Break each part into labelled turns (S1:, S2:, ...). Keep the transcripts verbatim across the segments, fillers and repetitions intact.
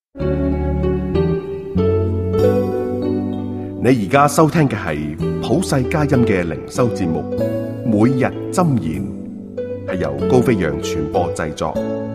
S1: 你而家收聽嘅係普世佳音嘅靈修節目，每日箴言，係由高飛揚傳播製作。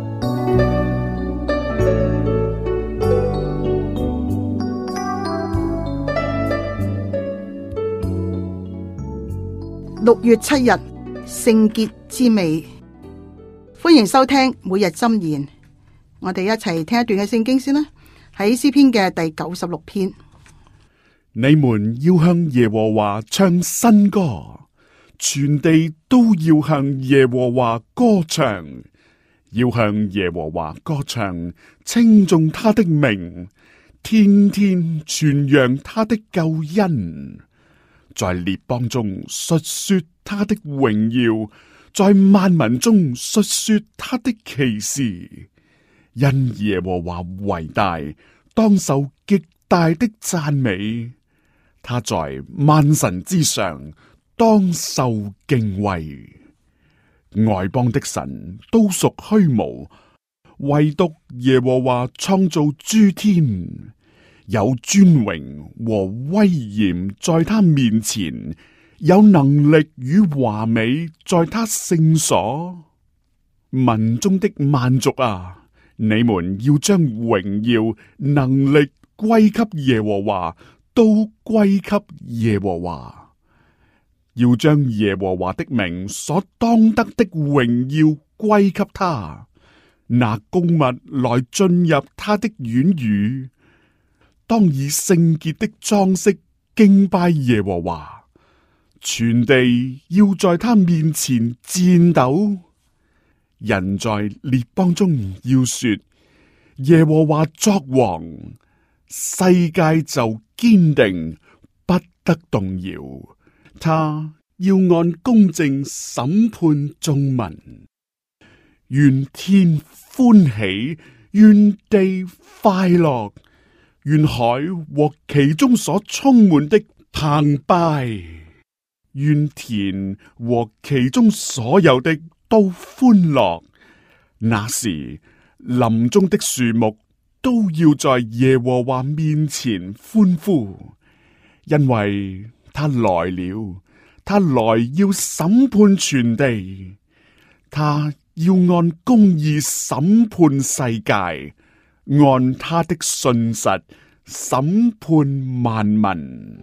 S2: 六月七日，聖潔之美。歡迎收聽每日箴言。我哋一齊聽一段嘅聖經先啦，喺詩篇嘅第九十六篇。
S3: 你們要向耶和華唱新歌，全地都要向耶和華歌唱，要向耶和華歌唱，稱頌他的名，天天傳揚他的救恩。在列邦中述說他的榮耀，在萬民中述說他的奇事。因耶和華為大，當受極大的讚美。他在萬神之上，當受敬畏。外邦的神都屬虛無，唯獨耶和華創造諸天。有尊榮和威嚴在他面前，有能力與華美在他聖所。民中的萬族啊，你們要將榮耀能力歸給耶和華，都歸給耶和華。要將耶和華的名所當得的榮耀歸給他，拿供物來進入他的院宇。當以聖潔的裝飾敬拜耶和華，全地要在他面前顫抖。人在列邦中要說：耶和華作王，世界就堅定，不得動搖。他要按公正審判眾民。願天歡喜，願地快樂。願海和其中所充滿的澎湃，願田和其中所有的都歡樂。那時林中的樹木都要在耶和華面前歡呼，因為他來了，他來要審判全地，他要按公義審判世界，按他的信實審判萬民。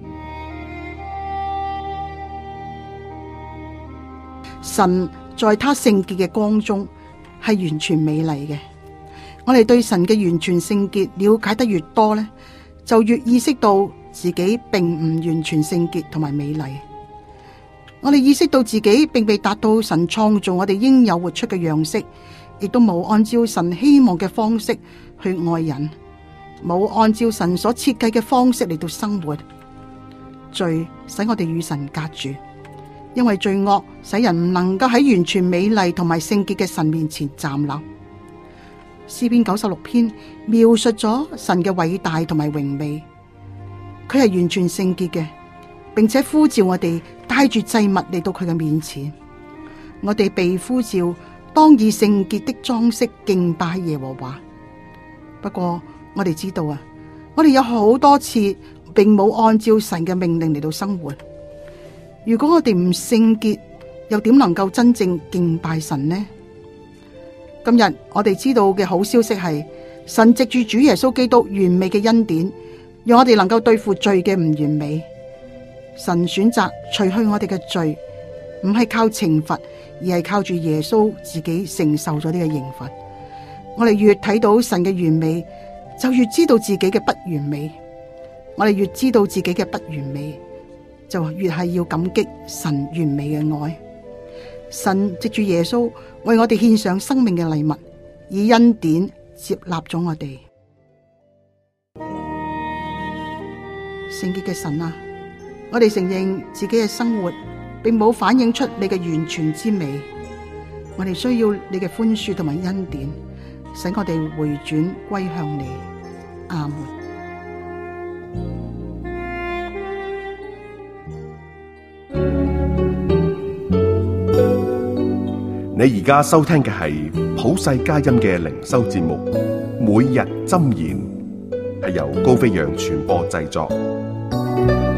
S2: 神在他聖潔嘅光中係完全美麗嘅。我哋對神嘅完全聖潔了解得越多呢，就越意識到自己並唔完全聖潔同埋美麗。我哋意識到自己並未達到神創造我哋應有活出嘅樣式，亦都冇按照神希望嘅方式去愛人，冇按照神所設計嘅方式嚟到生活。罪使我哋與神隔絕，因為罪惡使人唔能夠喺完全美麗同埋聖潔嘅神面前站立。詩篇九十六篇描述咗神嘅偉大同埋榮美，佢係完全聖潔嘅，並且呼召我哋帶住祭物嚟到佢嘅面前。我哋被呼召當以聖潔的裝飾敬拜耶和華。不過我哋知道啊，我哋有好多次並冇按照神嘅命令嚟到生活。如果我哋唔聖潔，又點能夠真正敬拜神呢？今日我哋知道嘅好消息係，神藉住主耶穌基督完美嘅恩典，讓我哋能夠對付罪嘅唔完美。神選擇除去我哋嘅罪，唔係靠懲罰，而係靠住耶穌自己承受咗呢個刑罰。我哋越睇到神嘅完美，就越知道自己嘅不完美。我哋越知道自己嘅不完美，就越係要感激神完美嘅愛。神藉住耶穌為我哋獻上生命嘅禮物，以恩典接納咗我哋。聖潔嘅神啊，我哋承認自己嘅生活並冇反映出你嘅完全之美，我哋需要你嘅寬恕同埋恩典，使我哋回轉歸向你。阿門。
S1: 你而家收聽嘅係普世佳音嘅靈修節目《每日箴言》， 係由高飛揚傳播製作。